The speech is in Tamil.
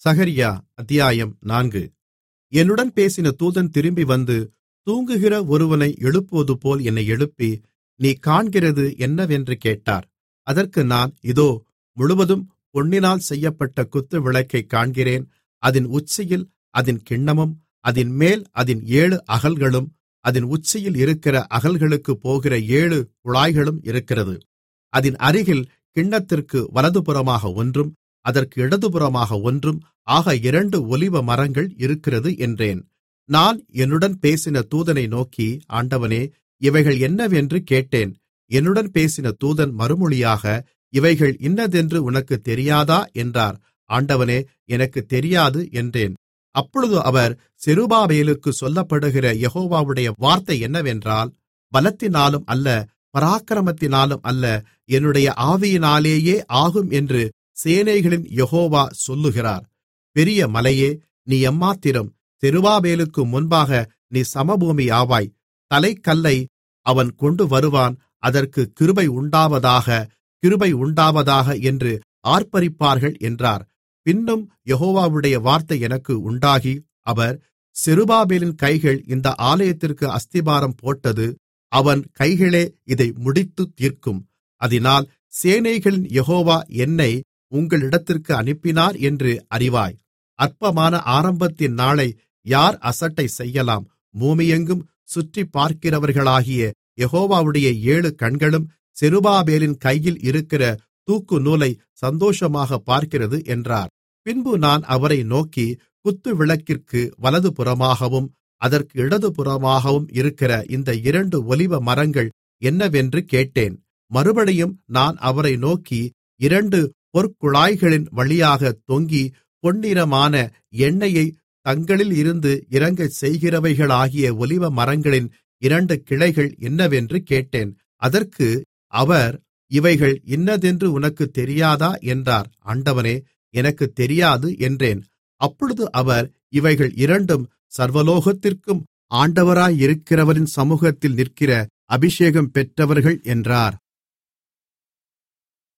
சகரியா அத்தியாயம் 4. என்னுடன் பேசின தூதன் திரும்பி வந்து, தூங்குகிற ஒருவனை எழுப்புவதுபோல் என்னை எழுப்பி, நீ காண்கிறது என்னவென்று கேட்டார். அதற்கு நான், இதோ, முழுவதும் பொன்னினால் செய்யப்பட்ட குத்துவிளக்கைக் காண்கிறேன். அதின் உச்சியில் அதின் கிண்ணமும், அதின்மேல் அதின் 7 அகல்களும், அதின் உச்சியில் இருக்கிற அகல்களுக்குப் போகிற 7 குழாய்களும் இருக்கிறது. அதின் அருகில் கிண்ணத்திற்கு வலதுபுறமாக ஒன்றும், அதற்கு இடதுபுறமாக ஒன்றும் ஆக 2 ஒலிவ மரங்கள் இருக்கிறது என்றேன். நான் என்னுடன் பேசின தூதனை நோக்கி, ஆண்டவனே, இவைகள் என்னவென்று கேட்டேன். என்னுடன் பேசின தூதன் மறுமொழியாக, இவைகள் இன்னதென்று உனக்குத் தெரியாதா என்றார். ஆண்டவனே, எனக்குத் தெரியாது என்றேன். அப்பொழுது அவர், செருபாபேலுக்குச் சொல்லப்படுகிற யெகோவாவுடைய வார்த்தை என்னவென்றால், பலத்தினாலும் அல்ல, பராக்கிரமத்தினாலும் அல்ல, என்னுடைய ஆவியினாலேயே ஆகும் என்று சேனைகளின் யெகோவா சொல்லுகிறார். பெரிய மலையே, நீ எம்மாத்திரம்? செருபாபேலுக்கு முன்பாக நீ சமபூமியாவாய். தலைக்கல்லை அவன் கொண்டு வருவான், அதற்கு கிருபை உண்டாவதாக, கிருபை உண்டாவதாக என்று ஆர்ப்பரிப்பார்கள் என்றார். பின்னும் யெகோவாவுடைய வார்த்தை எனக்கு உண்டாகி, அவர், செருபாபேலின் கைகள் இந்த ஆலயத்திற்கு அஸ்திபாரம் போட்டது, அவன் கைகளே இதை முடித்துத் தீர்க்கும். அதினால் சேனைகளின் யெகோவா என்னை உங்களிடத்திற்கு அனுப்பினார் என்று அறிவாய். அற்பமான ஆரம்பத்தின் நாளை யார் அசட்டை செய்யலாம்? பூமியெங்கும் சுற்றிப் பார்க்கிறவர்களாகிய யெகோவாவுடைய 7 கண்களும் செருபாபேலின் கையில் இருக்கிற தூக்கு நூலை சந்தோஷமாகப் பார்க்கிறது என்றார். பின்பு நான் அவரை நோக்கி, குத்துவிளக்கிற்கு வலதுபுறமாகவும் அதற்கு இடதுபுறமாகவும் இருக்கிற இந்த 2 ஒலிவ மரங்கள் என்னவென்று கேட்டேன். மறுபடியும் நான் அவரை நோக்கி, 2 பொற்குழாய்களின் வழியாகத் தொங்கி பொன்னிறமான எண்ணெயைத் தங்களில் இருந்து இறங்கச் செய்கிறவைகளாகிய ஒலிவ மரங்களின் 2 கிளைகள் என்னவென்று கேட்டேன். அதற்கு அவர், இவைகள் இன்னதென்று உனக்குத் தெரியாதா என்றார். ஆண்டவனே, எனக்குத் தெரியாது என்றேன். அப்பொழுது அவர், இவைகள் 2ம் சர்வலோகத்திற்கும் ஆண்டவராயிருக்கிறவரின் சமூகத்தில் நிற்கிற அபிஷேகம் பெற்றவர்கள் என்றார்.